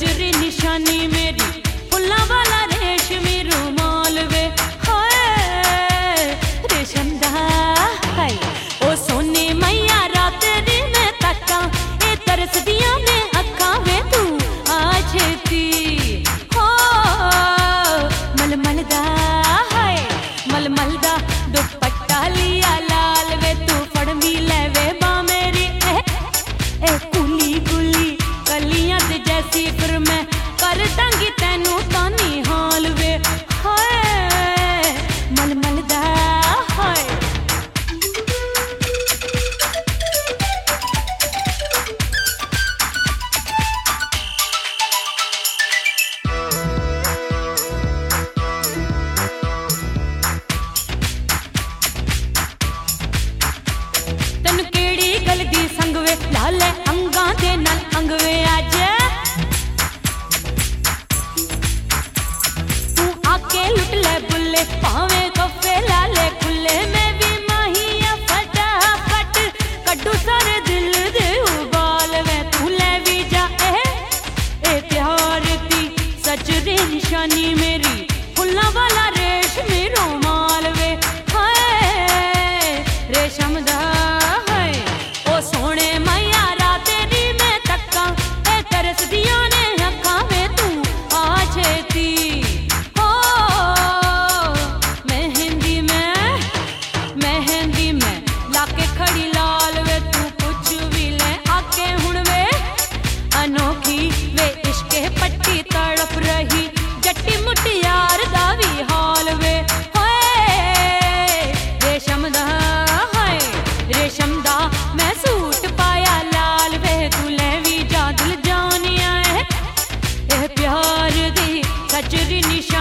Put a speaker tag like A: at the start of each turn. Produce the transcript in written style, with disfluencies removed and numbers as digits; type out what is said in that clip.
A: सचरी निशानी मेरी फुल्ला वाला रेशमी रुमाल वे हाय रेशम दा हाय ओ सोने मैया रात दी मैं तक्का ए तरस दिया मैं अखा वे तू आ छेती हो मलमल दा हाय मलमल दा दुपट्टा लिया लाल वे तू फड़ मी ले वे बा मेरी ए कुली कुली कलियां ते जैसी फिर मैं कर दांगी तैनू तानी हाल वे हाय मलमल दा हाय तैनू केड़ी गल दी संग वे लाले अंगां दे नाल अंग वे अज तू आके लुट ले बुल्ले भावे कफे लाले खुले मैं भी माहिया फटाफट कड्डू सारे दिल दे उबाल वे तू ले भी जा ए प्यार दी सचरी निशानी मेरी फुल्ला वाला रेशमी रुमाल वे हाय रेशम दा हाय ओ सोने मैया रात दी मैं तक्का ए तरस दिया ने अखा वे तू आ छेती हो मेहंदी में लाके खड़ी लाल वे तू कुछ भी ले आके हुण वे अनोखी वे इश्के पट्टी तड़प रही जट्टी मुटियार दा भी हाल वे हाय रेशम दा हाय रेशम दा मैं सूट पाया लाल वे तू ले भी जा दिल जानिया ए प्यार दी सचरी निशानी